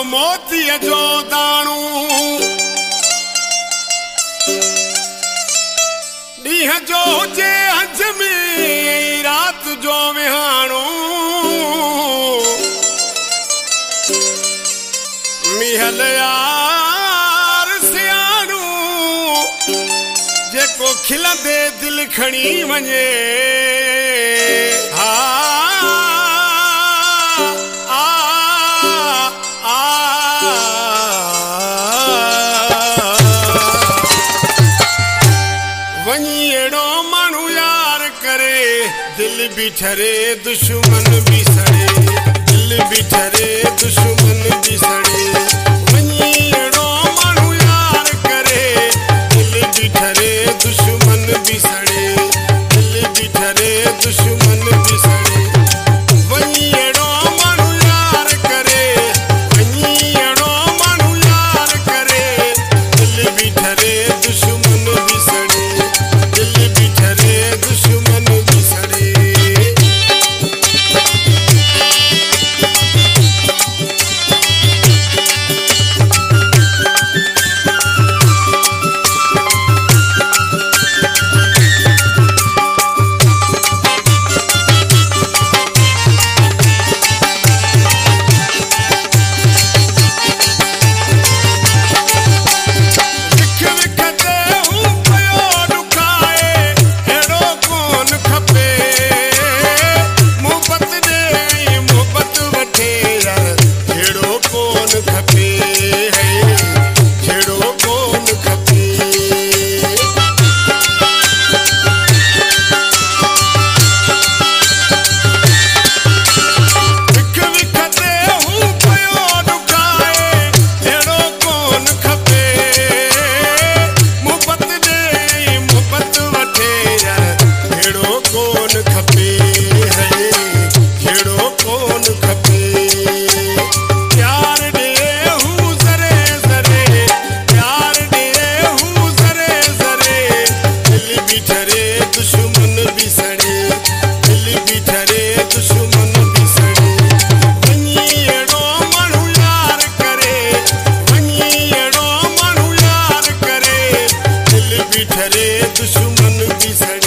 मोती जो दाणू ॾींहं जो हुजे हज में रात जो विहाणो मिहल यार सियाणू जेको खिलंदे दिल खणी वञे दिल भी ठरे दुश्मन भी सड़े दिल भी ठरे दुश्मन भी सड़े वही एड़ो मानू यार करे दिल भी ठरे दुश्मन भी सड़े दिल भी ठरे दुश्मन भी सड़े वही एड़ो मानू यार करे वही एड़ो मानू यार करे दिल भी ठरे दुश्मन भी सड़े दिल भी ठरे दुश्मन भी सड़े दुश्मन भी सड़े